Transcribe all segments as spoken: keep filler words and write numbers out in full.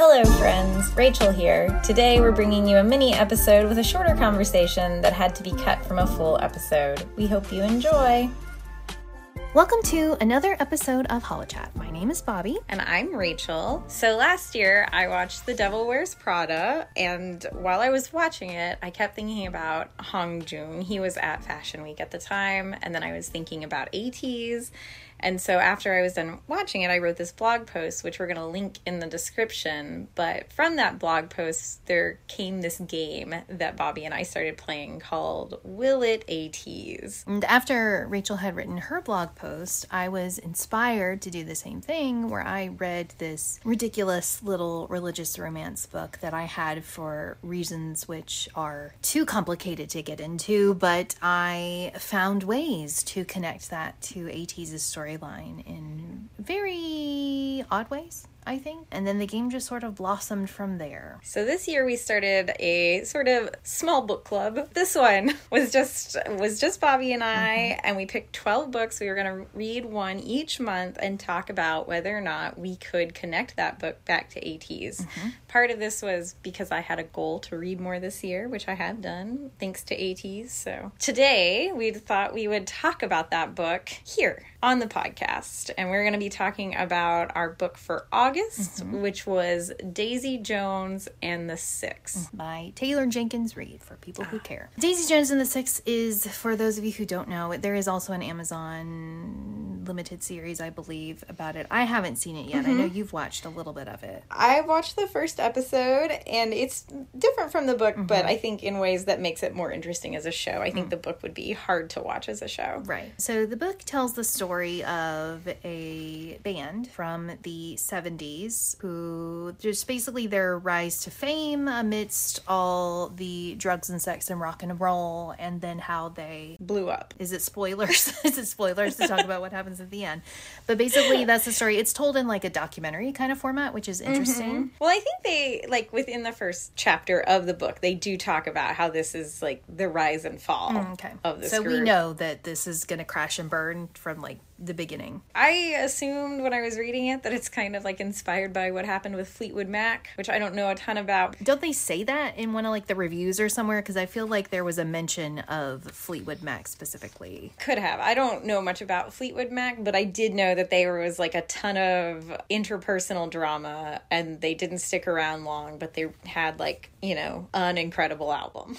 Hello friends, Rachel here. Today we're bringing you a mini episode with a shorter conversation that had to be cut from a full episode. We hope you enjoy. Welcome to another episode of HoloChat. My name is Bobby. And I'm Rachel. So last year I watched The Devil Wears Prada, and while I was watching it, I kept thinking about Hong Joon. He was at Fashion Week at the time, and then I was thinking about ATEEZ. And so after I was done watching it, I wrote this blog post, which we're going to link in the description. But from that blog post, there came this game that Bobby and I started playing called Will It ATEEZ? And after Rachel had written her blog post, I was inspired to do the same thing, where I read this ridiculous little religious romance book that I had for reasons which are too complicated to get into, but I found ways to connect that to ATEEZ's story storyline in very odd ways, I think. And then the game just sort of blossomed from there. So this year we started a sort of small book club. This one was just was just Bobby and I, mm-hmm. and we picked twelve books. We were going to read one each month and talk about whether or not we could connect that book back to ATEEZ. Mm-hmm. Part of this was because I had a goal to read more this year, which I have done thanks to ATEEZ. So today we thought we would talk about that book here on the podcast, and we're going to be talking about our book for August, mm-hmm. which was Daisy Jones and the Six by Taylor Jenkins Reid, for people who care. Daisy Jones and the Six is, for those of you who don't know, there is also an Amazon limited series, I believe, about it. I haven't seen it yet. Mm-hmm. I know you've watched a little bit of it. I watched the first episode, and it's different from the book, mm-hmm. but I think in ways that makes it more interesting as a show. I think mm-hmm. the book would be hard to watch as a show. Right. So the book tells the story story of a band from the seventies who just basically their rise to fame amidst all the drugs and sex and rock and roll, and then how they blew up. Is it spoilers? Is it spoilers to talk about what happens at the end? But basically that's the story. It's told in like a documentary kind of format, which is interesting. Mm-hmm. Well, I think they, like within the first chapter of the book, they do talk about how this is like the rise and fall mm, okay. of this So group. We know that this is going to crash and burn from like the beginning. I assumed when I was reading it that it's kind of like inspired by what happened with Fleetwood Mac, which I don't know a ton about. Don't they say that in one of like the reviews or somewhere? Because I feel like there was a mention of Fleetwood Mac specifically. Could have. I don't know much about Fleetwood Mac, but I did know that there was like a ton of interpersonal drama, and they didn't stick around long, but they had like, you know, an incredible album.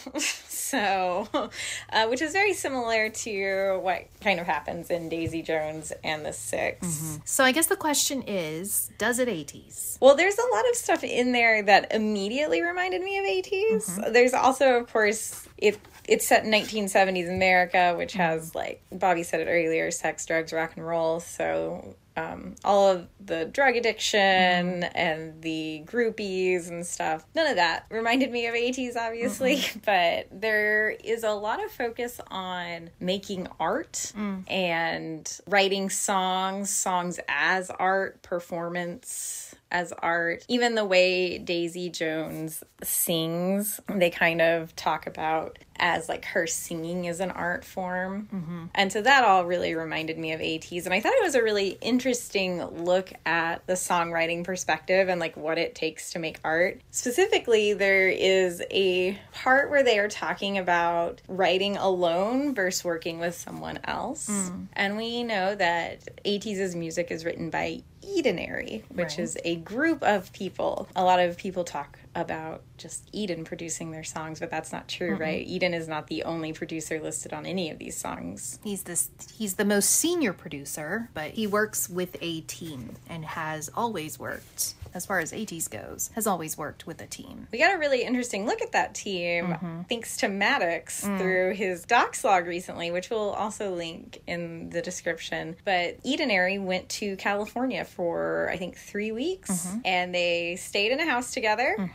so, uh, which is very similar to what kind of happens in Daisy Jones and the Six. Mm-hmm. So I guess the question is, does it ATEEZ? Well, there's a lot of stuff in there that immediately reminded me of ATEEZ. Mm-hmm. There's also, of course, it it's set in nineteen seventies America, which has, like Bobby said it earlier, sex, drugs, rock and roll. So Um, all of the drug addiction mm. and the groupies and stuff. None of that reminded me of ATEEZ, obviously, mm-hmm. but there is a lot of focus on making art mm. and writing songs, songs as art, performance as art. Even the way Daisy Jones sings, they kind of talk about as like her singing is an art form. Mm-hmm. And so that all really reminded me of ATEEZ. And I thought it was a really interesting look at the songwriting perspective and like what it takes to make art. Specifically, there is a part where they are talking about writing alone versus working with someone else. Mm. And we know that ATEEZ's music is written by Edenary, which right. is a group of people. A lot of people talk about just Eden producing their songs, but that's not true, mm-hmm. right? Eden is not the only producer listed on any of these songs. He's this he's the most senior producer, but he works with a team and has always worked, as far as ATEEZ goes, has always worked with a team. We got a really interesting look at that team mm-hmm. thanks to Maddox mm. through his docs log recently, which we'll also link in the description. But Edenary went to California for, I think, three weeks, mm-hmm. and they stayed in a house together. Mm-hmm.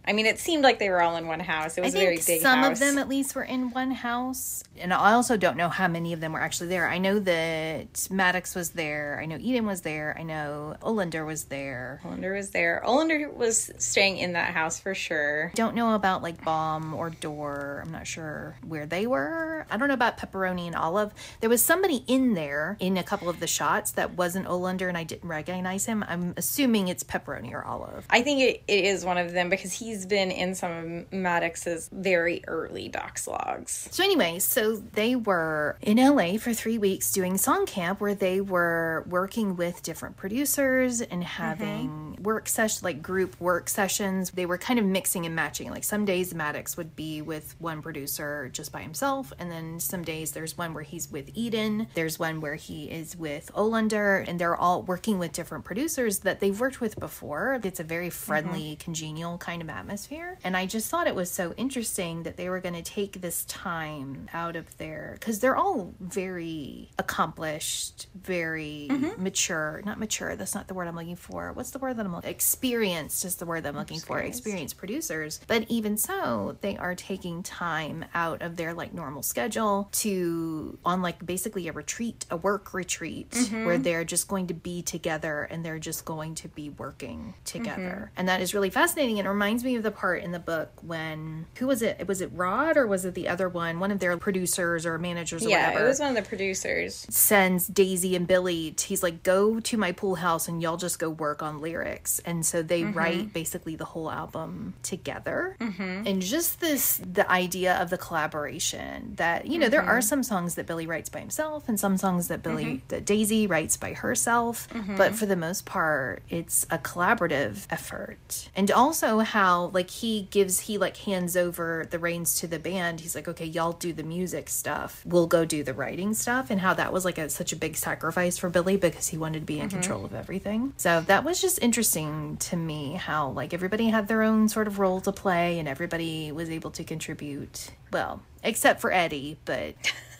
I mean, it seemed like they were all in one house. It was I a very think big some house. of them at least were in one house. And I also don't know how many of them were actually there. I know that Maddox was there. I know Eden was there. I know Olander was there. Olander was there. Olander was staying in that house for sure. Don't know about like Baum or Door. I'm not sure where they were. I don't know about Pepperoni and Olive. There was somebody in there in a couple of the shots that wasn't Olander and I didn't recognize him. I'm assuming it's Pepperoni or Olive. I think it, it is one of them because he's been in some of Maddox's very early docs logs. So anyway, so they were in L A for three weeks doing song camp where they were working with different producers and having mm-hmm. work sessions, like group work sessions. They were kind of mixing and matching. Like some days Maddox would be with one producer just by himself, and then some days there's one where he's with Eden. There's one where he is with Olander, and they're all working with different producers that they've worked with before. It's a very friendly, mm-hmm. congenial kind of atmosphere. And I just thought it was so interesting that they were going to take this time out of their, because they're all very accomplished, very mm-hmm. mature, not mature, that's not the word I'm looking for. What's the word that I'm looking for? Experienced is the word that I'm looking for. Experienced producers. But even so, they are taking time out of their like normal schedule to, on like basically a retreat, a work retreat, mm-hmm. where they're just going to be together and they're just going to be working together. Mm-hmm. And that is really fascinating. It reminds me of the part in the book when, who was it? Was it Rod or was it the other one? One of their producers or managers or yeah, whatever. Yeah, it was one of the producers. Sends Daisy and Billy, to, he's like, go to my pool house and y'all just go work on lyrics. And so they mm-hmm. write basically the whole album together. Mm-hmm. And just this, the idea of the collaboration that, you know, mm-hmm. there are some songs that Billy writes by himself and some songs that Billy, mm-hmm. that Daisy writes by herself. Mm-hmm. But for the most part, it's a collaborative effort. And also how, like, he gives, he, like, hands over the reins to the band. He's like, okay, y'all do the music stuff. We'll go do the writing stuff. And how that was, like, a, such a big sacrifice for Billy because he wanted to be in mm-hmm. control of everything. So that was just interesting to me how, like, everybody had their own sort of role to play and everybody was able to contribute. Well, except for Eddie, but...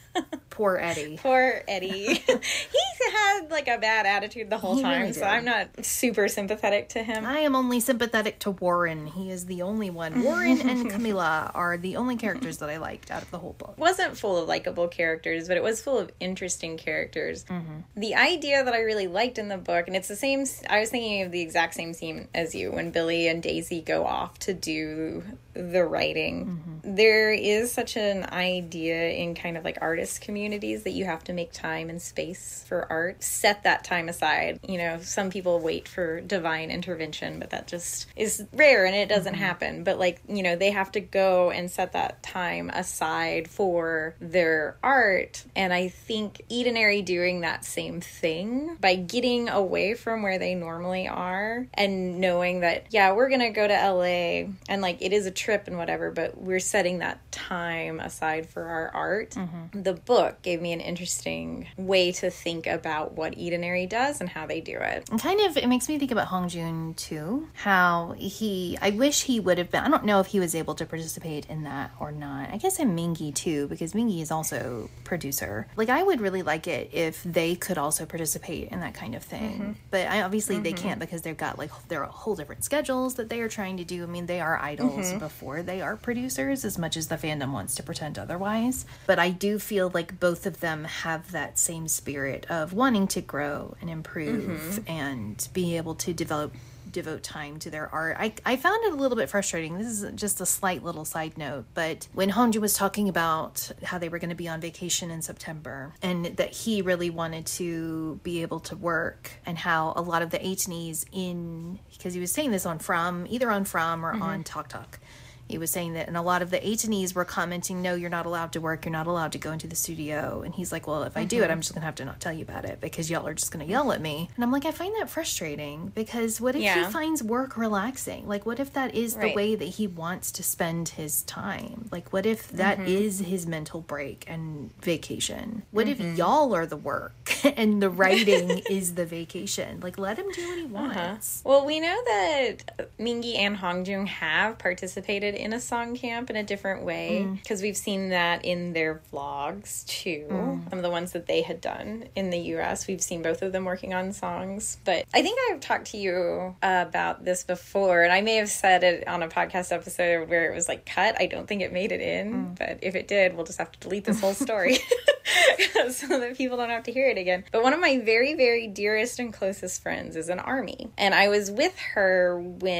Poor Eddie. Poor Eddie. He had like a bad attitude the whole he time, really so I'm not super sympathetic to him. I am only sympathetic to Warren. He is the only one. Warren and Camilla are the only characters that I liked out of the whole book. It wasn't full of likable characters, but it was full of interesting characters. Mm-hmm. The idea that I really liked in the book, and it's the same, I was thinking of the exact same scene as you, when Billy and Daisy go off to do the writing. Mm-hmm. There is such an idea in kind of like artist communities that you have to make time and space for art. Set that time aside. You know, some people wait for divine intervention, but that just is rare and it doesn't mm-hmm. happen. But like, you know, they have to go and set that time aside for their art. And I think Edenary doing that same thing by getting away from where they normally are and knowing that, yeah, we're going to go to L A and like it is a trip and whatever, but we're setting that time aside for our art. Mm-hmm. The book gave me an interesting way to think about what Edenary does and how they do it. And kind of, it makes me think about Hong Joon too. How he, I wish he would have been, I don't know if he was able to participate in that or not. I guess I'm Mingy too, because Mingy is also producer. Like, I would really like it if they could also participate in that kind of thing. Mm-hmm. But I, obviously mm-hmm. they can't because they've got like their whole different schedules that they are trying to do. I mean, they are idols mm-hmm. before they are producers, as much as the fandom wants to pretend otherwise. But I do feel like both of them have that same spirit of wanting to grow and improve mm-hmm. and be able to develop devote time to their art. I, I found it a little bit frustrating. This is just a slight little side note, but when Honju was talking about how they were going to be on vacation in September and that he really wanted to be able to work and how a lot of the Aitnees in, because he was saying this on From, either on From or mm-hmm. on Talk Talk. He was saying that, and a lot of the Aitnees were commenting, no, you're not allowed to work, you're not allowed to go into the studio. And he's like, well, if I mm-hmm. do it, I'm just going to have to not tell you about it because y'all are just going to yell at me. And I'm like, I find that frustrating because what if yeah. he finds work relaxing? Like, what if that is right. the way that he wants to spend his time? Like, what if that mm-hmm. is his mental break and vacation? What mm-hmm. if y'all are the work and the writing is the vacation? Like, let him do what he wants. Uh-huh. Well, we know that Mingi and Hongjung have participated in a song camp in a different way, because mm. we've seen that in their vlogs too. Mm. Some of the ones that they had done in the U S, we've seen both of them working on songs. But I think I've talked to you about this before, and I may have said it on a podcast episode where it was like cut. I don't think it made it in, mm. but if it did, we'll just have to delete this whole story so that people don't have to hear it again. But one of my very, very dearest and closest friends is an ARMY, and I was with her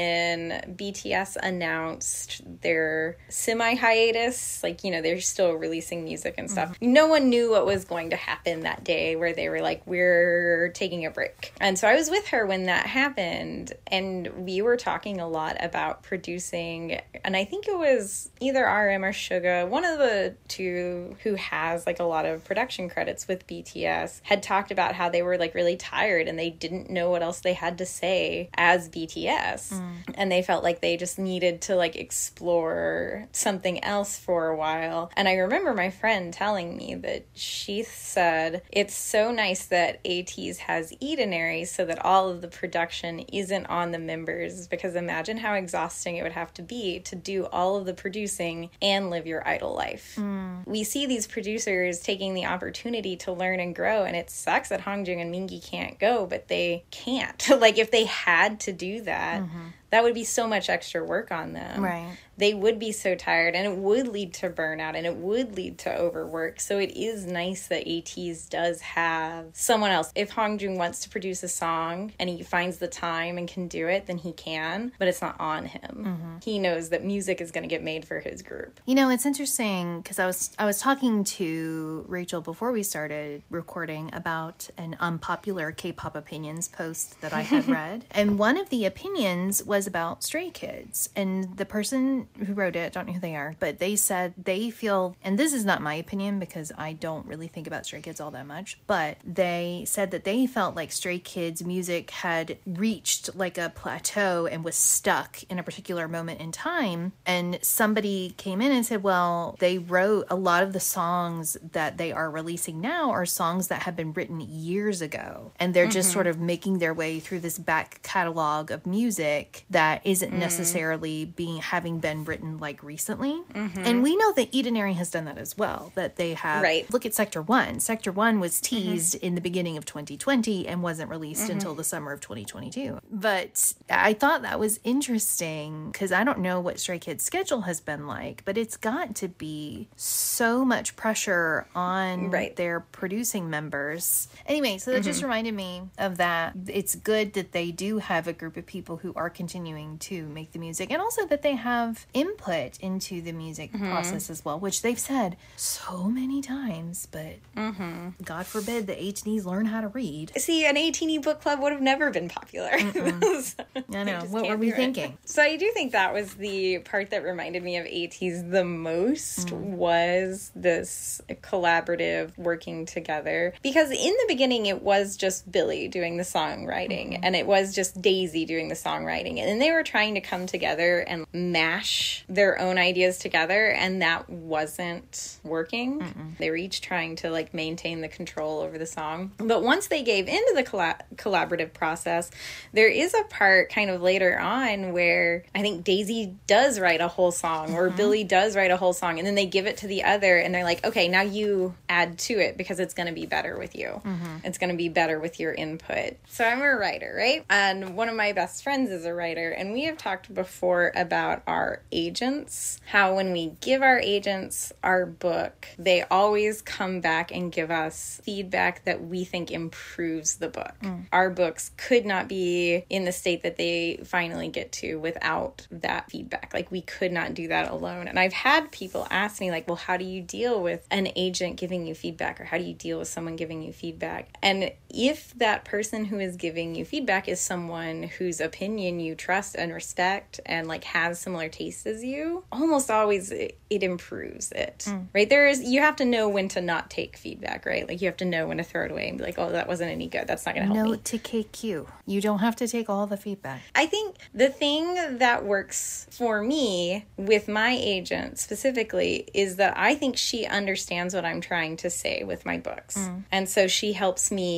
when B T S announced their semi-hiatus. Like, you know, they're still releasing music and stuff. Mm-hmm. No one knew what was going to happen that day where they were like, we're taking a break. And so I was with her when that happened, and we were talking a lot about producing, and I think it was either R M or Suga, one of the two who has like a lot of production credits with B T S, had talked about how they were like really tired and they didn't know what else they had to say as B T S. Mm. And they felt like they just needed to like explore something else for a while. And I remember my friend telling me that she said it's so nice that ATEEZ has Edenary so that all of the production isn't on the members, because imagine how exhausting it would have to be to do all of the producing and live your idol life. Mm. We see these producers taking the opportunity to learn and grow, and it sucks that Hongjung and Mingi can't go, but they can't. Like, if they had to do that, mm-hmm. that would be so much extra work on them. Right. They would be so tired, and it would lead to burnout, and it would lead to overwork. So it is nice that ATEEZ does have someone else. If Hongjung wants to produce a song and he finds the time and can do it, then he can, but it's not on him. Mm-hmm. He knows that music is going to get made for his group. You know, it's interesting because I was I was talking to Rachel before we started recording about an unpopular K-pop opinions post that I had read. And one of the opinions was about Stray Kids, and the person who wrote it, I don't know who they are, but they said they feel, and this is not my opinion because I don't really think about Stray Kids all that much, but they said that they felt like Stray Kids music had reached like a plateau and was stuck in a particular moment in time. And somebody came in and said, well, they wrote a lot of the songs that they are releasing now are songs that have been written years ago, and they're mm-hmm. just sort of making their way through this back catalog of music that isn't mm. necessarily being having been written like recently. Mm-hmm. And we know that Edenary has done that as well, that they have right. Look at Sector One. Sector One was teased mm-hmm. in the beginning of twenty twenty and wasn't released mm-hmm. until the summer of twenty twenty-two. But I thought that was interesting because I don't know what Stray Kids' schedule has been like, but it's got to be so much pressure on right. their producing members. Anyway, so that mm-hmm. just reminded me of that. It's good that they do have a group of people who are continuing to make the music, and also that they have input into the music mm-hmm. process as well, which they've said so many times, but mm-hmm. God forbid the ATEEZ learn how to read. See, an eighteen book club would have never been popular. so I know. What were we thinking? It. So I do think that was the part that reminded me of ATEEZ the most mm. was this collaborative working together, because in the beginning it was just Billy doing the songwriting mm-hmm. and it was just Daisy doing the songwriting, and then they were trying to come together and mash their own ideas together, and that wasn't working. Mm-mm. They were each trying to like maintain the control over the song, but once they gave into the colla- collaborative process, there is a part kind of later on where I think Daisy does write a whole song or mm-hmm. Billy does write a whole song, and then they give it to the other and they're like, okay, now you add to it because it's going to be better with you. Mm-hmm. It's going to be better with your input. So I'm a writer, right? And one of my best friends is a writer, and we have talked before about our agents, how when we give our agents our book, they always come back and give us feedback that we think improves the book. Mm. Our books could not be in the state that they finally get to without that feedback. Like, we could not do that alone. And I've had people ask me, like, well, how do you deal with an agent giving you feedback, or how do you deal with someone giving you feedback? And if that person who is giving you feedback is someone whose opinion you trust and respect and like has similar tastes as you, almost always it, it improves it, mm. right? There's, you have to know when to not take feedback, right? Like, you have to know when to throw it away and be like, oh, that wasn't any good. That's not going to help Note me. Note to K Q. You don't have to take all the feedback. I think the thing that works for me with my agent specifically is that I think she understands what I'm trying to say with my books. Mm. And so she helps me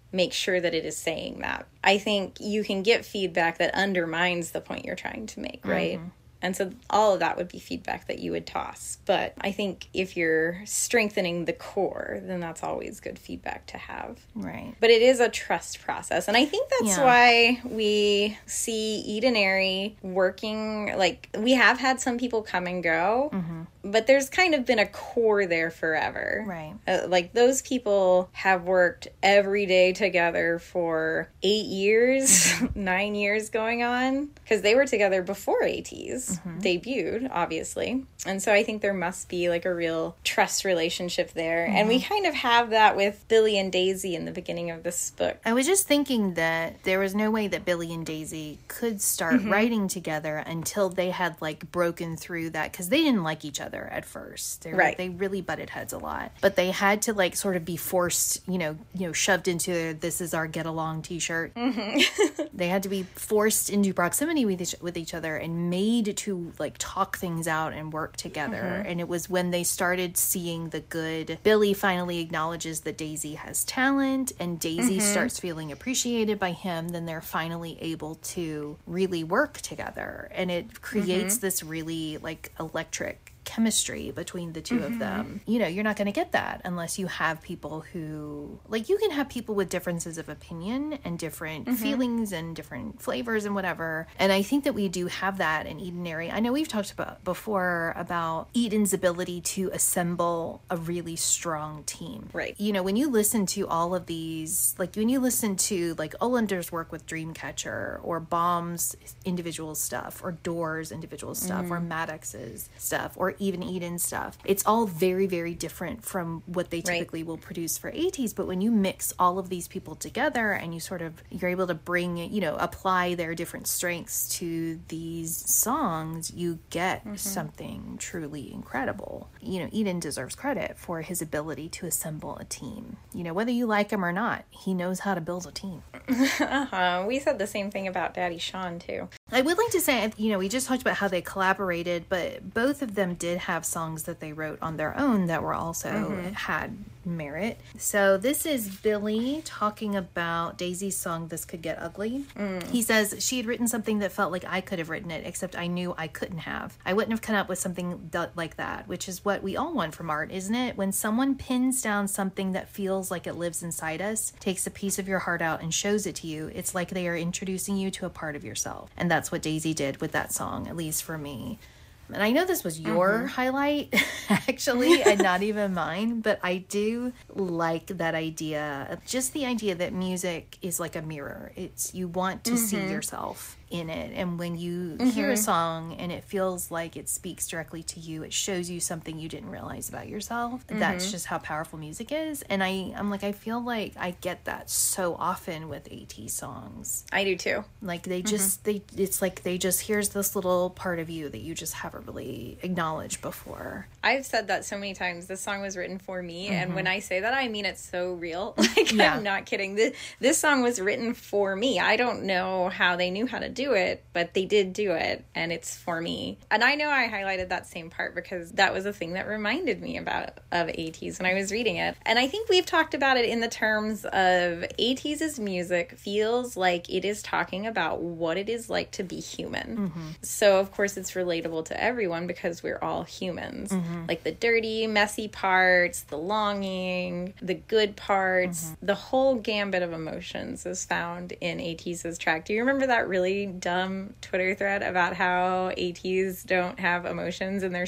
make sure that it is saying that. I think you can get feedback that undermines the point you're trying to make, right? Mm-hmm. And so all of that would be feedback that you would toss. But I think if you're strengthening the core, then that's always good feedback to have. Right. But it is a trust process. And I think that's yeah. why we see Eden and Airy working, like, we have had some people come and go, mm-hmm. but there's kind of been a core there forever. Right. Uh, like, those people have worked every day together for eight years, mm-hmm. nine years going on, because they were together before ATEEZ. Mm-hmm. Debuted, obviously. And so I think there must be like a real trust relationship there. Mm-hmm. And we kind of have that with Billy and Daisy in the beginning of this book. I was just thinking that there was no way that Billy and Daisy could start mm-hmm. writing together until they had like broken through that, because they didn't like each other at first. They were, right. They really butted heads a lot. But they had to like sort of be forced, you know, you know, shoved into this is our get along t-shirt. Mm-hmm. They had to be forced into proximity with each, with each other and made to like talk things out and work together. Mm-hmm. And it was when they started seeing the good. Billy finally acknowledges that Daisy has talent, and Daisy mm-hmm. starts feeling appreciated by him. Then they're finally able to really work together, and it creates mm-hmm. this really like electric chemistry between the two mm-hmm. of them. You know, you're not going to get that unless you have people who, like, you can have people with differences of opinion and different mm-hmm. feelings and different flavors and whatever. And I think that we do have that in Eden and Airy. I know we've talked about before about Eden's ability to assemble a really strong team. Right. You know, when you listen to all of these, like when you listen to like Olander's work with Dreamcatcher, or Baum's individual stuff, or Door's individual stuff, mm-hmm. or Maddox's stuff, or even Eden stuff, it's all very, very different from what they typically right. will produce for ATEEZ. But when you mix all of these people together and you sort of, you're able to bring, you know, apply their different strengths to these songs, you get mm-hmm. something truly incredible. You know, Eden deserves credit for his ability to assemble a team. You know, whether you like him or not, he knows how to build a team. uh-huh. We said the same thing about Daddy Sean, too. I would like to say, you know, we just talked about how they collaborated, but both of them did have songs that they wrote on their own that were also mm-hmm. had merit. So this is Billy talking about Daisy's song, This Could Get Ugly. Mm. He says, she had written something that felt like I could have written it, except I knew I couldn't have. I wouldn't have come up with something th- like that, which is what we all want from art, isn't it? When someone pins down something that feels like it lives inside us, takes a piece of your heart out and shows it to you, it's like they are introducing you to a part of yourself. And that's what Daisy did with that song, at least for me. And I know this was your mm-hmm. highlight, actually, and not even mine, but I do like that idea. Just the idea that music is like a mirror. It's, you want to mm-hmm. see yourself in it, and when you mm-hmm. hear a song and it feels like it speaks directly to you, it shows you something you didn't realize about yourself. Mm-hmm. That's just how powerful music is. And I I'm like, I feel like I get that so often with ATEEZ songs. I do too. Like they just mm-hmm. they it's like they just, here's this little part of you that you just haven't really acknowledged before. I've said that so many times. This song was written for me, mm-hmm. and when I say that, I mean it's so real. Like yeah. I'm not kidding. This this song was written for me. I don't know how they knew how to do do it, but they did do it, and it's for me. And I know I highlighted that same part because that was a thing that reminded me about of ATEEZ when I was reading it. And I think we've talked about it in the terms of ATEEZ's music feels like it is talking about what it is like to be human. Mm-hmm. So of course it's relatable to everyone because we're all humans. Mm-hmm. Like the dirty, messy parts, the longing, the good parts, mm-hmm. the whole gambit of emotions is found in ATEEZ's track. Do you remember that really dumb Twitter thread about how ATEEZ don't have emotions in their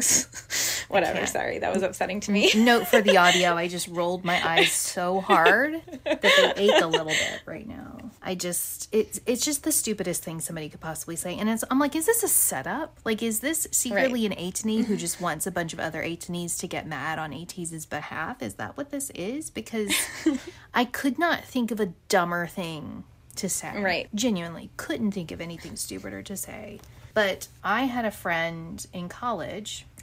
songs? Whatever, sorry, that was upsetting to me. Note for the audio, I just rolled my eyes so hard that they ache a little bit right now. I just, it's it's just the stupidest thing somebody could possibly say. And it's, I'm like, is this a setup? Like, is this secretly right. an ATEEZ who just wants a bunch of other ATEEZ to get mad on ATEEZ's behalf? Is that what this is? Because I could not think of a dumber thing to say. Right. Genuinely couldn't think of anything stupider to say. But I had a friend in college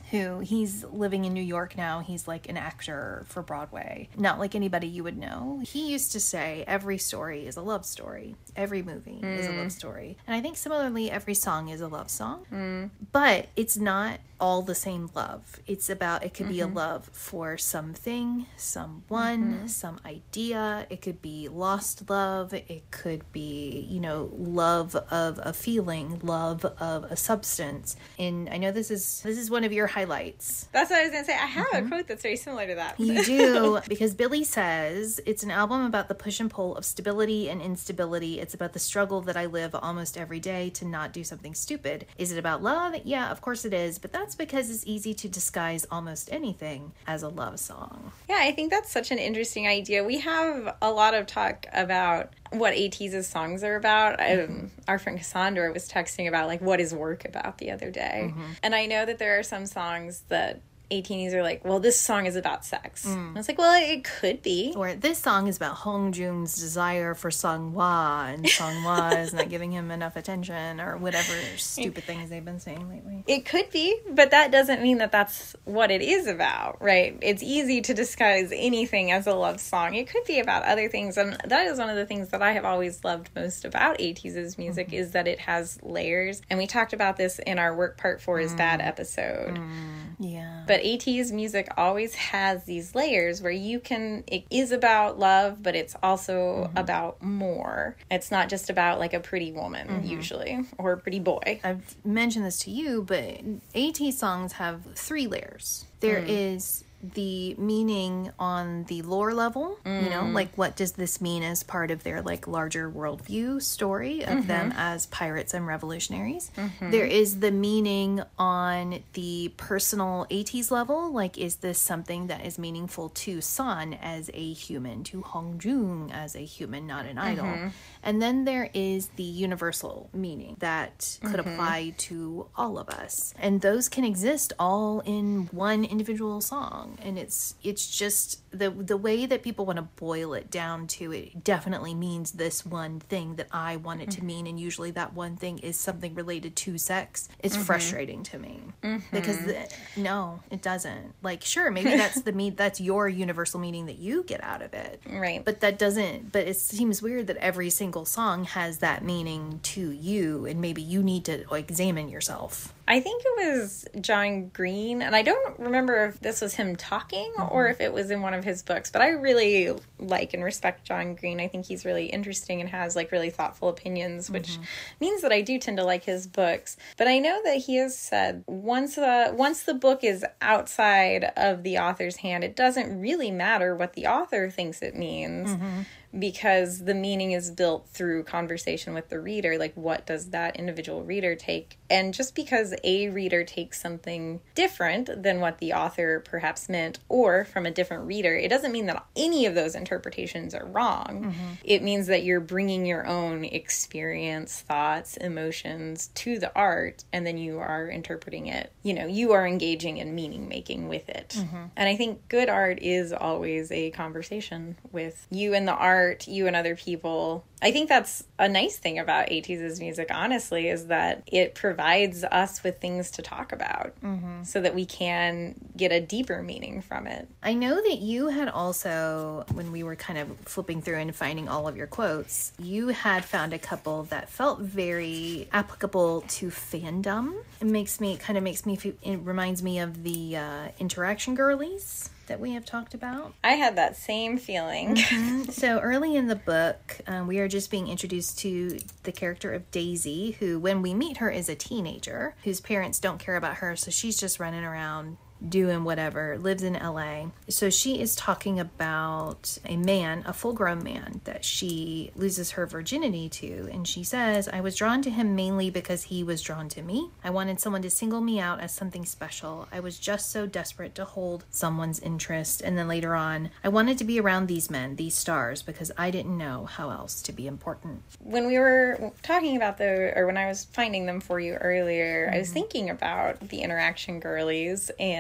who he's living in New York now. He's like an actor for Broadway, not like anybody you would know. He used to say every story is a love story. Every movie mm. is a love story. And I think similarly, every song is a love song. Mm. But it's not all the same love. It's about, it could mm-hmm. be a love for something, someone, mm-hmm. some idea. It could be lost love. It could be, you know, love of a feeling, love of a substance. And I know this is this is one of your highlights. That's what I was going to say. I have mm-hmm. a quote that's very similar to that. You do, because Billy says, it's an album about the push and pull of stability and instability. It's about the struggle that I live almost every day to not do something stupid. Is it about love? Yeah, of course it is. But that's because it's easy to disguise almost anything as a love song. Yeah, I think that's such an interesting idea. We have a lot of talk about what ATEEZ' songs are about. Mm-hmm. Um, our friend Cassandra was texting about, like, what is work about the other day. Mm-hmm. And I know that there are some songs that ATEEZ are like, well, this song is about sex. Mm. And it's like, well, it could be. Or this song is about Hong Joon's desire for Seonghwa, and Seonghwa is not giving him enough attention, or whatever stupid things they've been saying lately. It could be, but that doesn't mean that that's what it is about, right? It's easy to disguise anything as a love song. It could be about other things, and that is one of the things that I have always loved most about ATEEZ's music, mm-hmm. is that it has layers. And we talked about this in our Work Part Four is mm. Bad episode. Mm. Yeah. But ATEEZ music always has these layers where you can, it is about love, but it's also mm-hmm. about more. It's not just about, like, a pretty woman, mm-hmm. usually, or a pretty boy. I've mentioned this to you, but ATEEZ songs have three layers. There mm. is the meaning on the lore level, mm. you know, like, what does this mean as part of their, like, larger worldview story of mm-hmm. them as pirates and revolutionaries. Mm-hmm. There is the meaning on the personal ATEEZ level, like, is this something that is meaningful to Sun as a human, to Hong Joon as a human, not an idol. Mm-hmm. And then there is the universal meaning that could mm-hmm. apply to all of us. And those can exist all in one individual song. And it's it's just the the way that people want to boil it down to, it definitely means this one thing that I want it to mean, and usually that one thing is something related to sex. It's mm-hmm. frustrating to me mm-hmm. because the, no, it doesn't. Like, sure, maybe that's the me that's your universal meaning that you get out of it, right? But that doesn't. But it seems weird that every single song has that meaning to you, and maybe you need to, like, examine yourself. I think it was John Green, and I don't remember if this was him talking mm-hmm. or if it was in one of his books, but I really like and respect John Green. I think he's really interesting and has, like, really thoughtful opinions, which mm-hmm. means that I do tend to like his books. But I know that he has said once the once the book is outside of the author's hand, it doesn't really matter what the author thinks it means. Mm-hmm. Because the meaning is built through conversation with the reader. Like, what does that individual reader take? And just because a reader takes something different than what the author perhaps meant, or from a different reader, it doesn't mean that any of those interpretations are wrong. Mm-hmm. It means that you're bringing your own experience, thoughts, emotions to the art, and then you are interpreting it. You know, you are engaging in meaning making with it. Mm-hmm. And I think good art is always a conversation with you and the art, you and other people. I think that's a nice thing about ATEEZ's music, honestly, is that it provides us with things to talk about mm-hmm. so that we can get a deeper meaning from it. I know that you had also, when we were kind of flipping through and finding all of your quotes, you had found a couple that felt very applicable to fandom. It makes me, it kind of makes me feel, it reminds me of the uh, Interaction Girlies that we have talked about. I had that same feeling. Mm-hmm. So early in the book, um, we are just being introduced to the character of Daisy, who, when we meet her, is a teenager whose parents don't care about her, so she's just running around doing whatever, lives in L A. So she is talking about a man, a full-grown man, that she loses her virginity to. And she says, I was drawn to him mainly because he was drawn to me. I wanted someone to single me out as something special. I was just so desperate to hold someone's interest. And then later on, I wanted to be around these men, these stars, because I didn't know how else to be important. When we were talking about the, or when I was finding them for you earlier, mm-hmm. I was thinking about the Interaction Girlies and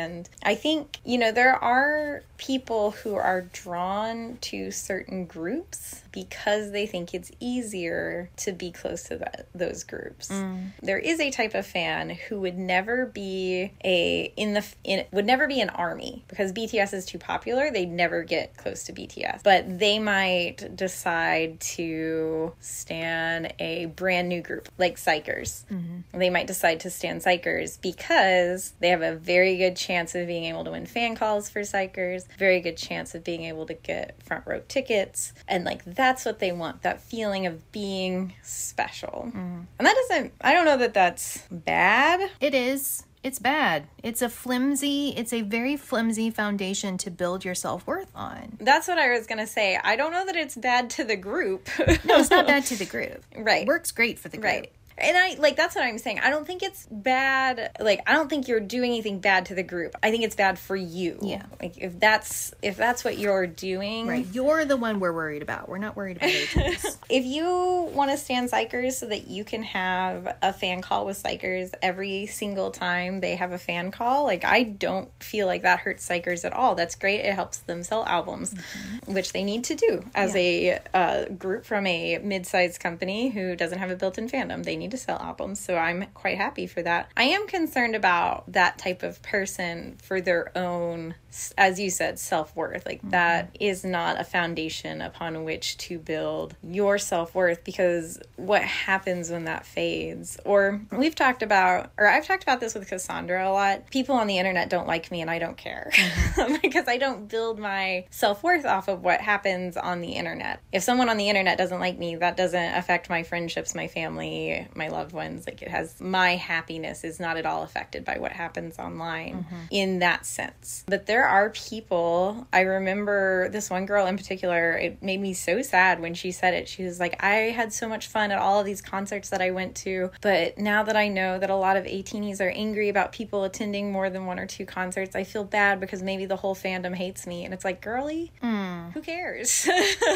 And I think, you know, there are people who are drawn to certain groups because they think it's easier to be close to that, those groups. Mm. There is a type of fan who would never be a in the in would never be an ARMY because B T S is too popular. They'd never get close to B T S, but they might decide to stan a brand new group like Psychers. Mm-hmm. They might decide to stan Psychers because they have a very good chance of being able to win fan calls for Psychers, very good chance of being able to get front row tickets, and like that's what they want, that feeling of being special. Mm. And that doesn't, I don't know that that's bad. It is. It's bad. It's a flimsy, it's a very flimsy foundation to build your self-worth on. That's what I was going to say. I don't know that it's bad to the group. No, it's not bad to the group. Right. It works great for the group. Right. And I, like, that's what I'm saying. I don't think it's bad. Like, I don't think you're doing anything bad to the group. I think it's bad for you. Yeah. Like, if that's, if that's what you're doing. Right. You're the one we're worried about. We're not worried about ATEEZ. If you want to stand Psychers so that you can have a fan call with Psychers every single time they have a fan call, like, I don't feel like that hurts Psychers at all. That's great. It helps them sell albums, mm-hmm. which they need to do as yeah. a uh, group from a mid-sized company who doesn't have a built-in fandom. They need to sell albums, so I'm quite happy for that. I am concerned about that type of person for their own, as you said, self-worth. Like, mm-hmm. that is not a foundation upon which to build your self-worth, because what happens when that fades? Or we've talked about, or I've talked about this with Cassandra a lot, people on the internet don't like me and I don't care. Mm-hmm. Because I don't build my self-worth off of what happens on the internet. If someone on the internet doesn't like me, that doesn't affect my friendships, my family, my loved ones. Like, it has, my happiness is not at all affected by what happens online mm-hmm. in that sense. But there are people, I remember this one girl in particular, it made me so sad when she said it. She was like, I had so much fun at all of these concerts that I went to, but now that I know that a lot of ATEEZ are angry about people attending more than one or two concerts, I feel bad because maybe the whole fandom hates me. And it's like, girly, mm. who cares?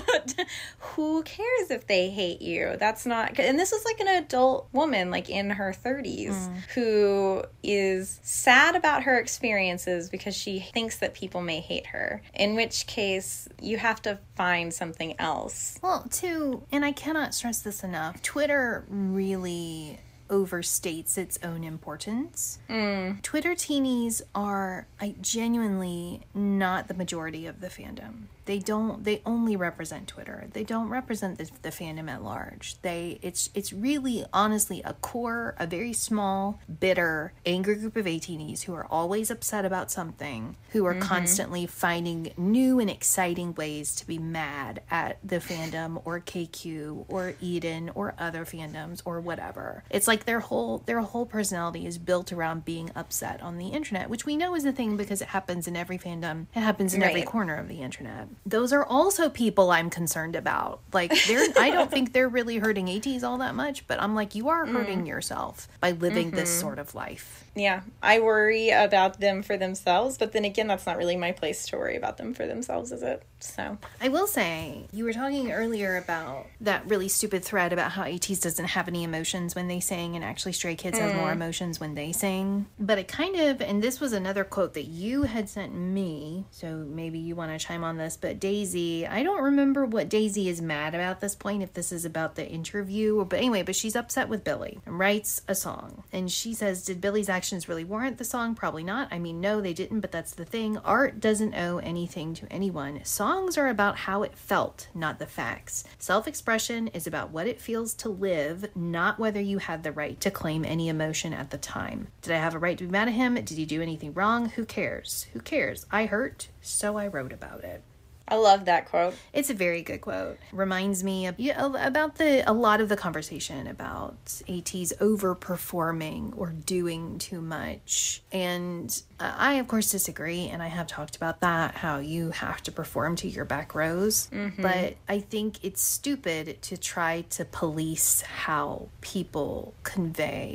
Who cares if they hate you? That's not, and this was like an adult woman, like in her thirties, mm. who is sad about her experiences because she thinks that people may hate her, in which case you have to find something else. Well, too, and I cannot stress this enough, Twitter really overstates its own importance. Mm. Twitter teenies are I genuinely not the majority of the fandom. They don't, they only represent Twitter. They don't represent the, the fandom at large. They, it's, it's really honestly a core, a very small, bitter, angry group of ATEEZ who are always upset about something, who are mm-hmm. constantly finding new and exciting ways to be mad at the fandom or K Q or Eden or other fandoms or whatever. It's like their whole, their whole personality is built around being upset on the internet, which we know is a thing because it happens in every fandom. It happens in right. every corner of the internet. Those are also people I'm concerned about. Like, they're, I don't think they're really hurting ATEEZ all that much, but I'm like, you are hurting mm. yourself by living mm-hmm. this sort of life. Yeah, I worry about them for themselves, but then again, that's not really my place to worry about them for themselves, is it? So I will say, you were talking earlier about that really stupid thread about how ATEEZ doesn't have any emotions when they sing, and actually Stray Kids mm. has more emotions when they sing. But it kind of, and this was another quote that you had sent me, so maybe you want to chime on this, but Daisy, I don't remember what Daisy is mad about at this point, if this is about the interview, but anyway, but she's upset with Billy and writes a song. And she says, did Billy's actions really warrant the song? Probably not. I mean, no, they didn't, but that's the thing. Art doesn't owe anything to anyone. Songs are about how it felt, not the facts. Self-expression is about what it feels to live, not whether you had the right to claim any emotion at the time. Did I have a right to be mad at him? Did he do anything wrong? Who cares? Who cares? I hurt, so I wrote about it. I love that quote. It's a very good quote. Reminds me of, you know, about the a lot of the conversation about ATEEZ overperforming or doing too much. And uh, I, of course, disagree. And I have talked about that, how you have to perform to your back rows. Mm-hmm. But I think it's stupid to try to police how people convey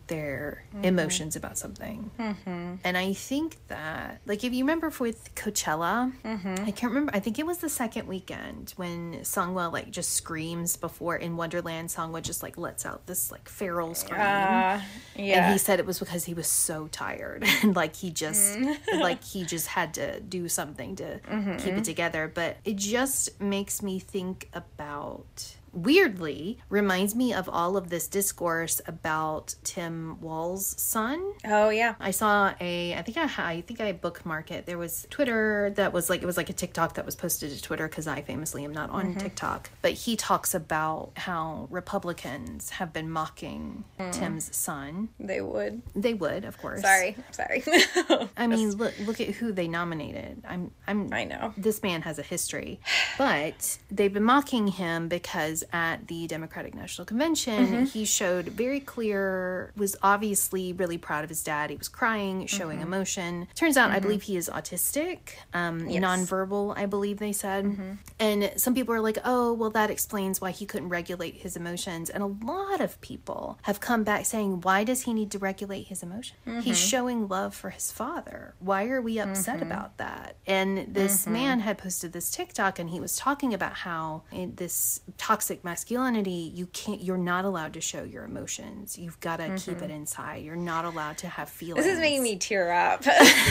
their mm-hmm. emotions about something. Mm-hmm. And I think that, like, if you remember with Coachella, mm-hmm. I can't remember, I think it was the second weekend when Sungwa, like, just screams before, in Wonderland, Sungwa just, like, lets out this, like, feral scream. Uh, yeah. And he said it was because he was so tired. And, like, he just, mm. like, he just had to do something to mm-hmm. keep it together. But it just makes me think about... weirdly reminds me of all of this discourse about Tim Wall's son. Oh yeah. I saw a, I think I, I think I bookmarked it. There was Twitter that was like, it was like a TikTok that was posted to Twitter because I famously am not on mm-hmm. TikTok. But he talks about how Republicans have been mocking mm. Tim's son. They would. They would, of course. Sorry. Sorry. I mean, look, look at who they nominated. I'm, I'm, I know. This man has a history. But they've been mocking him because at the Democratic National Convention, mm-hmm. he showed very clear, was obviously really proud of his dad. He was crying, showing mm-hmm. emotion. Turns out, mm-hmm. I believe he is autistic, um, yes. nonverbal, I believe they said. Mm-hmm. And some people are like, oh, well, that explains why he couldn't regulate his emotions. And a lot of people have come back saying, why does he need to regulate his emotions? Mm-hmm. He's showing love for his father. Why are we upset mm-hmm. about that? And this mm-hmm. man had posted this TikTok, and he was talking about how in this toxic masculinity, you can't, you're not allowed to show your emotions. You've got to mm-hmm. keep it inside. You're not allowed to have feelings. This is making me tear up.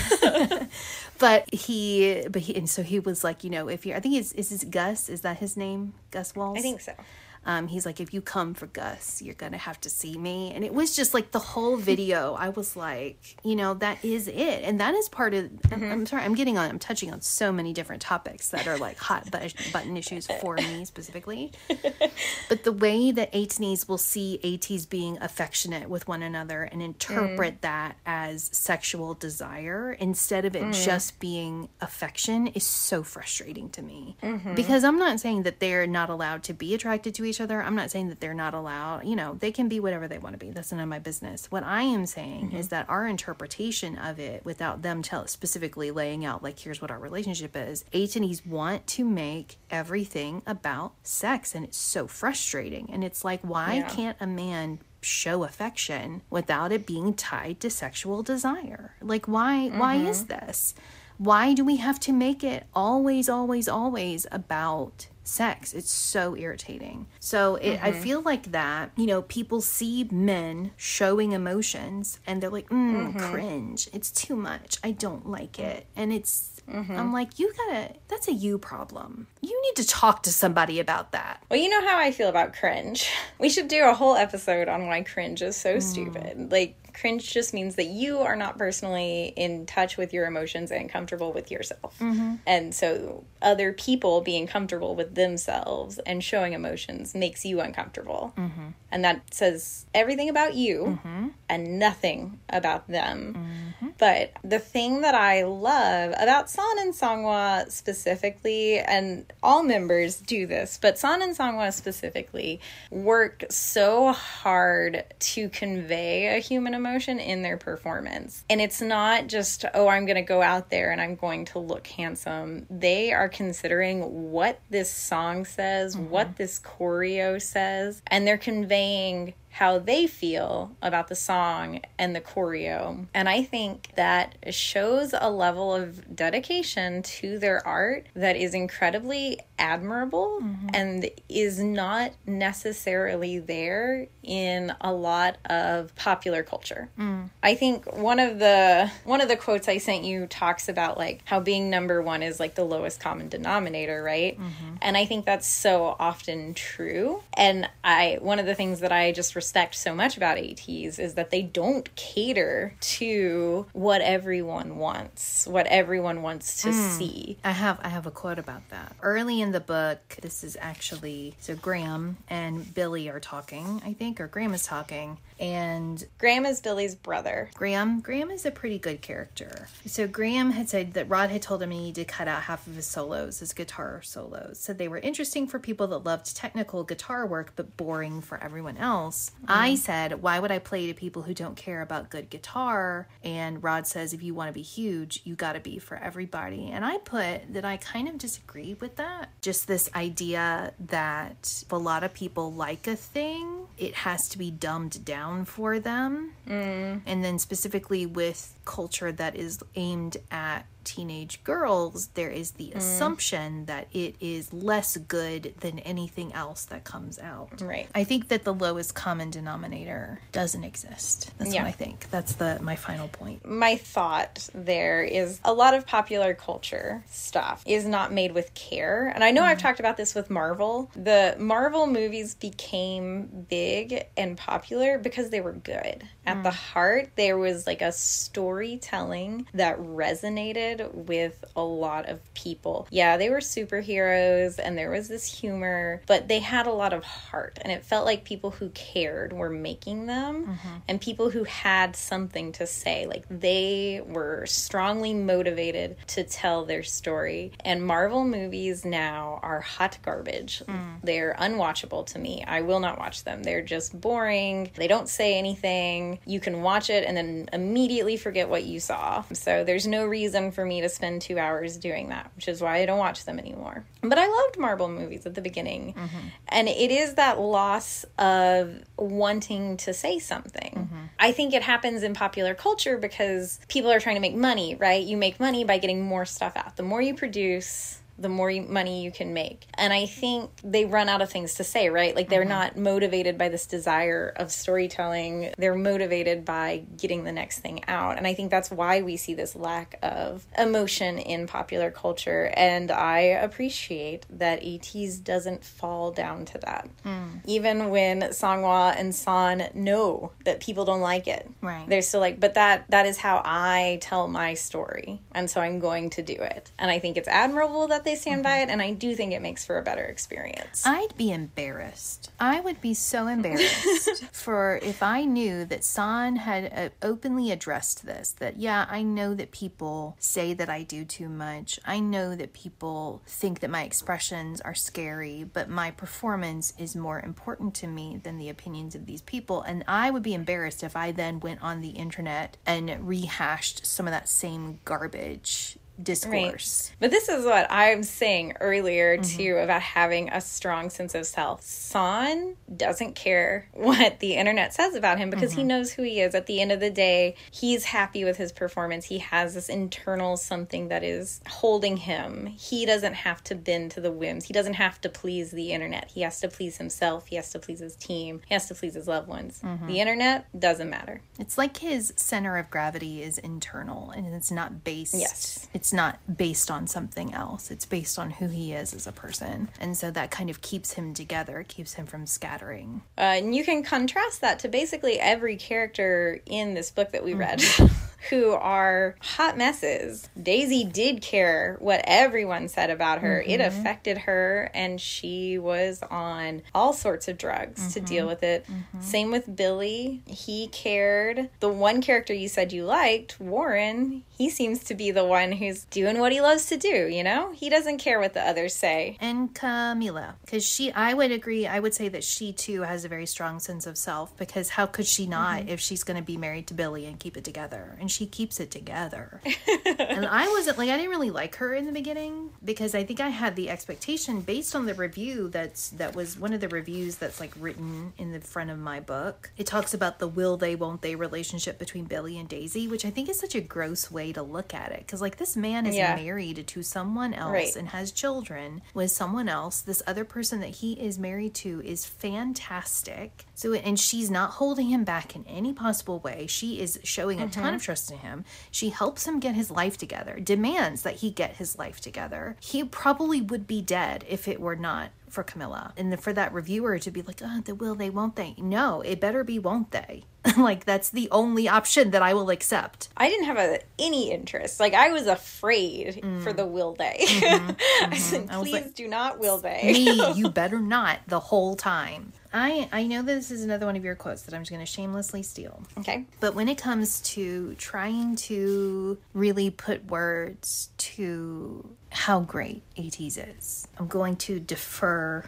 But he, but he, and so he was like, you know, if you're, I think it's, is it Gus? Is that his name? Gus Walls? I think so. Um, he's like, if you come for Gus, you're going to have to see me. And it was just like the whole video. I was like, you know, that is it. And that is part of, mm-hmm. I'm, I'm sorry, I'm getting on, I'm touching on so many different topics that are like hot button issues for me specifically. But the way that ATEEZ will see ATEEZ being affectionate with one another and interpret mm. that as sexual desire instead of it mm. just being affection is so frustrating to me. Mm-hmm. Because I'm not saying that they're not allowed to be attracted to each other. I'm not saying that they're not allowed. You know, they can be whatever they want to be. That's none of my business. What I am saying mm-hmm. is that our interpretation of it, without them tell specifically laying out, like, here's what our relationship is, ATEEZ want to make everything about sex, and it's so frustrating. And it's like, why yeah. can't a man show affection without it being tied to sexual desire? Like, why? Mm-hmm. Why is this? Why do we have to make it always, always, always about sex? It's so irritating. So it, mm-hmm. I feel like that, you know, people see men showing emotions and they're like, mm, mm-hmm. cringe. It's too much. I don't like it. And it's, mm-hmm. I'm like, you gotta, that's a you problem. You need to talk to somebody about that. Well, you know how I feel about cringe. We should do a whole episode on why cringe is so mm. stupid. Like, cringe just means that you are not personally in touch with your emotions and comfortable with yourself. Mm-hmm. And so other people being comfortable with themselves and showing emotions makes you uncomfortable. Mm-hmm. And that says everything about you mm-hmm. and nothing about them. Mm-hmm. But the thing that I love about San and Sangwa specifically, and all members do this, but San and Sangwa specifically work so hard to convey a human emotion in their performance. And it's not just, oh, I'm going to go out there and I'm going to look handsome. They are considering what this song says, mm-hmm. what this choreo says, and they're conveying how they feel about the song and the choreo. And I think that shows a level of dedication to their art that is incredibly admirable mm-hmm. and is not necessarily there in a lot of popular culture. Mm. I think one of the one of the quotes I sent you talks about like how being number one is like the lowest common denominator, right? Mm-hmm. And I think that's so often true. And I one of the things that I just respect so much about ATEEZ is that they don't cater to what everyone wants, what everyone wants to mm. see. I have I have a quote about that. Early in the book, this is actually, so Graham and Billy are talking, I think, or Graham is talking, and Graham is Billy's brother. Graham, Graham is a pretty good character. So Graham had said that Rod had told him he needed to cut out half of his solos, his guitar solos. Said they were interesting for people that loved technical guitar work, but boring for everyone else. Mm. I said, why would I play to people who don't care about good guitar? And Rod says, if you want to be huge, you got to be for everybody. And I put that I kind of disagree with that. Just this idea that if a lot of people like a thing, it has to be dumbed down down for them. Mm. And then specifically with culture that is aimed at teenage girls, there is the mm. assumption that it is less good than anything else that comes out. Right. I think that the lowest common denominator doesn't exist. That's yeah. what I think. That's the my final point. My thought there is a lot of popular culture stuff is not made with care. And I know mm. I've talked about this with Marvel. The Marvel movies became big and popular because they were good. At mm. the heart, there was like a storytelling that resonated with a lot of people. Yeah, they were superheroes and there was this humor, but they had a lot of heart, and it felt like people who cared were making them, mm-hmm. and people who had something to say. Like, they were strongly motivated to tell their story. And Marvel movies now are hot garbage. Mm. They're unwatchable to me. I will not watch them. They're just boring. They don't say anything. You can watch it and then immediately forget what you saw. So there's no reason for me to spend two hours doing that, which is why I don't watch them anymore. But I loved Marvel movies at the beginning. Mm-hmm. And it is that loss of wanting to say something. Mm-hmm. I think it happens in popular culture because people are trying to make money, right? You make money by getting more stuff out. The more you produce, the more money you can make. And I think they run out of things to say, right? Like, they're mm-hmm. not motivated by this desire of storytelling. They're motivated by getting the next thing out. And I think that's why we see this lack of emotion in popular culture. And I appreciate that ATEEZ doesn't fall down to that. Mm. Even when Songhwa and San know that people don't like it. Right. They're still like, but that that is how I tell my story. And so I'm going to do it. And I think it's admirable that they stand mm-hmm. by it, and I do think it makes for a better experience. I'd be embarrassed. I would be so embarrassed for if I knew that San had uh, openly addressed this, that yeah, I know that people say that I do too much. I know that people think that my expressions are scary, but my performance is more important to me than the opinions of these people. And I would be embarrassed if I then went on the internet and rehashed some of that same garbage discourse. Right. But this is what I'm saying earlier mm-hmm. too, about having a strong sense of self. San doesn't care what the internet says about him because mm-hmm. he knows who he is. At the end of the day, he's happy with his performance. He has this internal something that is holding him. He doesn't have to bend to the whims. He doesn't have to please the internet. He has to please himself. He has to please his team. He has to please his loved ones. Mm-hmm. The internet doesn't matter. It's like his center of gravity is internal and it's not based. Yes. It's not based on something else. It's based on who he is as a person. And so that kind of keeps him together, keeps him from scattering. Uh, and you can contrast that to basically every character in this book that we mm-hmm. read. Who are hot messes. Daisy did care what everyone said about her. Mm-hmm. It affected her, and she was on all sorts of drugs mm-hmm. to deal with it. Mm-hmm. Same with Billy. He cared. The one character you said you liked, Warren, he seems to be the one who's doing what he loves to do, you know? He doesn't care what the others say. And Camila, because she, I would agree, I would say that she too has a very strong sense of self, because how could she not mm-hmm. if she's going to be married to Billy and keep it together? And she keeps it together. And I wasn't like, I didn't really like her in the beginning because I think I had the expectation based on the review that's that was one of the reviews that's like written in the front of my book. It talks about the will they won't they relationship between Billy and Daisy, which I think is such a gross way to look at it, because like this man is yeah. married to someone else right. and has children with someone else. This other person that he is married to is fantastic. So, and she's not holding him back in any possible way. She is showing a mm-hmm. ton of trust in him. She helps him get his life together, demands that he get his life together. He probably would be dead if it were not for Camila. And the, for that reviewer to be like, oh, the will they, won't they? No, it better be won't they. Like, that's the only option that I will accept. I didn't have a, any interest. Like, I was afraid mm. for the will they. Mm-hmm, mm-hmm. I said, please I like, do not will they. Me, you better not the whole time. I, I know this is another one of your quotes that I'm just going to shamelessly steal. Okay. But when it comes to trying to really put words to how great ATEEZ is, I'm going to defer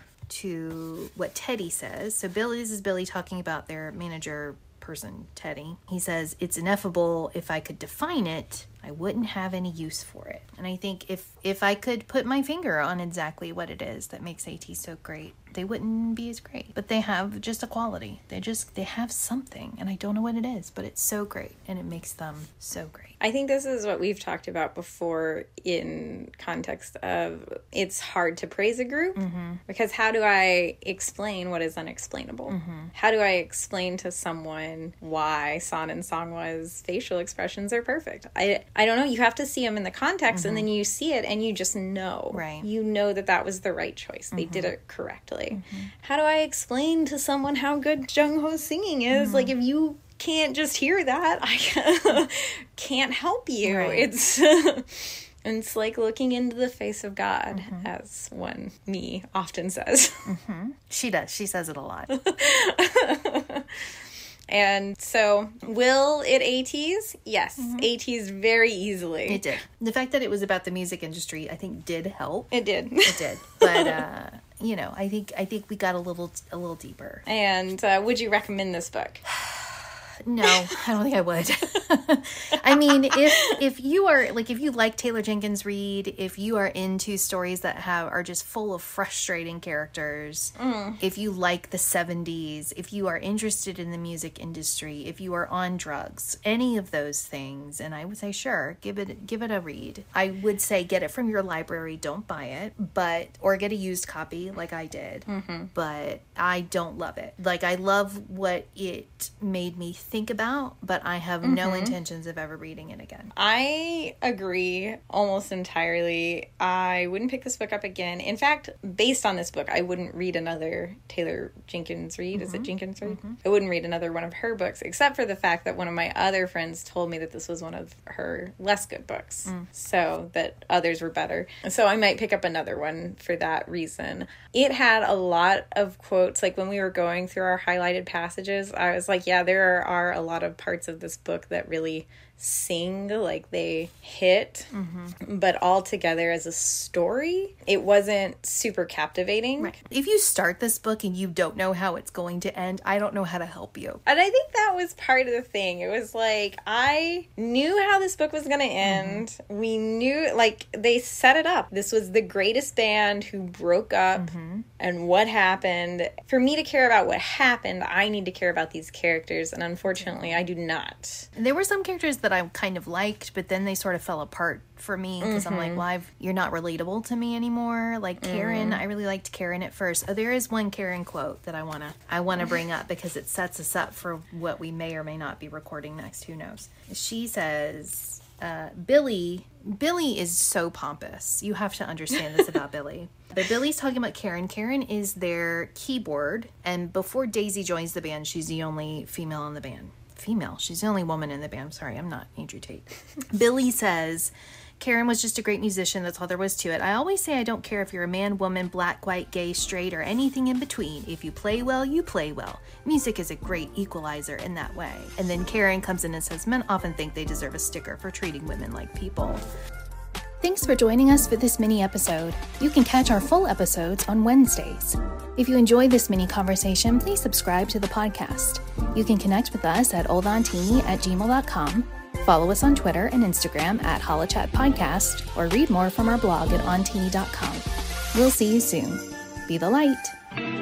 to what Teddy says. So Billy, this is Billy talking about their manager person, Teddy. He says, it's ineffable. If I could define it, I wouldn't have any use for it. And I think if if I could put my finger on exactly what it is that makes ATEEZ so great, they wouldn't be as great. But they have just a quality. They just, they have something, and I don't know what it is, but it's so great, and it makes them so great. I think this is what we've talked about before in context of it's hard to praise a group, mm-hmm. because how do I explain what is unexplainable? Mm-hmm. How do I explain to someone why San and Sangwa's facial expressions are perfect? I, I don't know. You have to see them in the context, mm-hmm. and then you see it and you just know. Right. You know that that was the right choice. They mm-hmm. did it correctly. Mm-hmm. How do I explain to someone how good Jung Ho's singing is? Mm-hmm. Like, if you can't just hear that, I can't help you. Right. It's it's like looking into the face of God, mm-hmm. as one me often says. Mm-hmm. She does. She says it a lot. And so, will it eighties? Yes, mm-hmm. eighties very easily. It did. The fact that it was about the music industry, I think, did help. It did. It did. But uh, you know, I think I think we got a little a little deeper. And uh, would you recommend this book? No, I don't think I would. I mean, if if you are, like, if you like Taylor Jenkins Reid, if you are into stories that have are just full of frustrating characters, mm. if you like the seventies, if you are interested in the music industry, if you are on drugs, any of those things, and I would say, sure, give it give it a read. I would say get it from your library, don't buy it, but or get a used copy like I did. Mm-hmm. But I don't love it. Like, I love what it made me think about, but I have mm-hmm. no intentions of ever reading it again. I agree almost entirely. I wouldn't pick this book up again. In fact, based on this book, I wouldn't read another Taylor Jenkins Reid. Mm-hmm. Is it Jenkins Reid? Mm-hmm. I wouldn't read another one of her books, except for the fact that one of my other friends told me that this was one of her less good books, mm. so that others were better. So I might pick up another one for that reason. It had a lot of quotes. Like, when we were going through our highlighted passages, I was like, yeah, there are a lot of parts of this book that really sing, like they hit, mm-hmm. but all together as a story, it wasn't super captivating. Right. If you start this book and you don't know how it's going to end, I don't know how to help you. And I think that was part of the thing. It was like, I knew how this book was going to end. Mm-hmm. We knew, like, they set it up. This was the greatest band who broke up, mm-hmm. and what happened. For me to care about what happened, I need to care about these characters, and unfortunately, I do not. There were some characters that I kind of liked, but then they sort of fell apart for me because mm-hmm. I'm like, well, I've, you're not relatable to me anymore. Like Karen, mm-hmm. I really liked Karen at first. Oh, there is one Karen quote that I wanna I wanna bring up because it sets us up for what we may or may not be recording next. Who knows? She says, uh, Billy. Billy is so pompous. You have to understand this about Billy. But Billy's talking about Karen. Karen is their keyboard, and before Daisy joins the band, she's the only female in the band. Female. She's the only woman in the band. Sorry, I'm not Andrew Tate. Billy says, Karen was just a great musician. That's all there was to it. I always say I don't care if you're a man, woman, black, white, gay, straight, or anything in between. If you play well, you play well. Music is a great equalizer in that way. And then Karen comes in and says, men often think they deserve a sticker for treating women like people. Thanks for joining us for this mini episode. You can catch our full episodes on Wednesdays. If you enjoyed this mini conversation, please subscribe to the podcast. You can connect with us at oldauntini at gmail dot com, follow us on Twitter and Instagram at HoloChat Podcast, or read more from our blog at ontini dot com. We'll see you soon. Be the light.